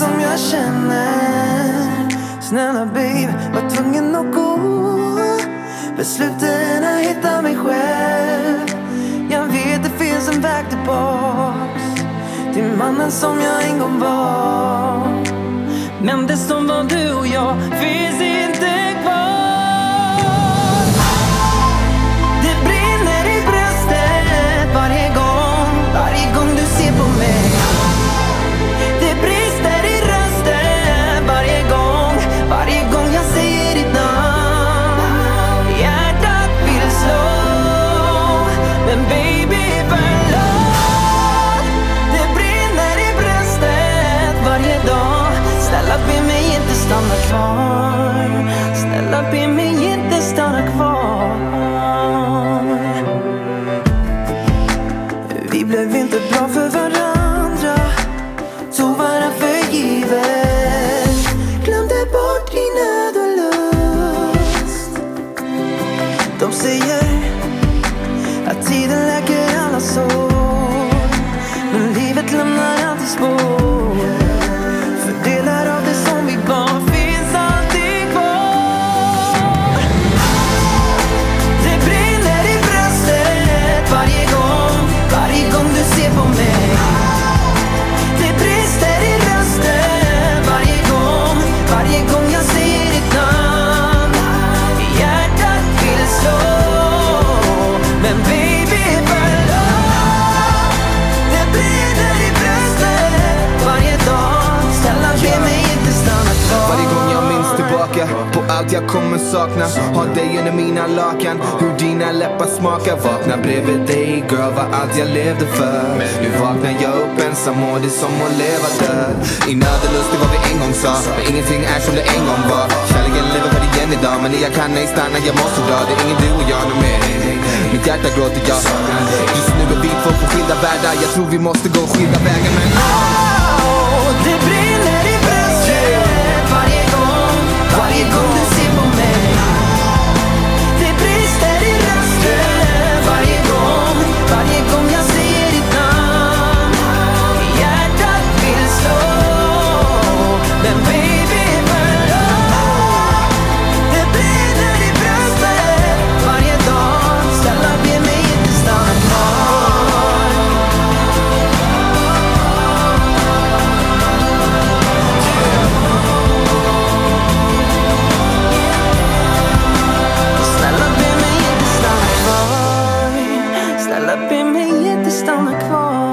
som jag känner. Snälla babe, var tvungen att gå. Besluten att hitta mig själv. Jag vet det finns en väg tillbaks till mannen som jag en gång var. Men det som var du och jag finns inte kvar. Det brinner i bröstet varje gång du ser på mig. Det brister i rösten varje gång jag säger ditt namn. Hjärtat vill slå, men baby förlåt. Det brinner i bröstet varje dag. Snälla be mig inte stanna kvar. Snälla be mig inte stanna kvar. Vi blev inte bra för varandra, tog varandra för givet. Glömde bort din nöd och lust. De säger att tiden läker alla sår, men livet lämnar alltid spår. För delar av det som vi var finns alltid kvar. Det brinner i bröstet varje gång du ser på mig. Det brister i rösten varje gång jag säger ditt namn. Hjärtat vill slå, men baby förlåt. Det brinner i bröstet varje dag. Snälla be mig inte stanna kvar. Varje gång jag minns tillbaka på allt jag kommer sakna, har dig under mina lakan, hur dina läppar smakar. Vakna bredvid dig girl, var allt jag levde för. Nu vaknar jag upp ensam och det är som att leva död. I nöd och lust, det var vi en gång sa, men ingenting är som det en gång var. Kärleken lever för igen idag, men jag kan ej stanna, jag måste dra. Det är ingen du och jag nu mer. Mitt hjärta gråter, jag saknar dig. Just nu är vi två på skilda världar, jag tror vi måste gå skilda vägar, men det brinner i bröstet varje gång du ser på mig. Det brister i rösten varje gång jag säger ditt namn. Hjärtat vill slå, men baby förlåt. Det brinner i bröstet varje dag. Snälla be mig inte stanna kvar. Snälla be mig inte stanna kvar. Snälla be mig inte stanna kvar.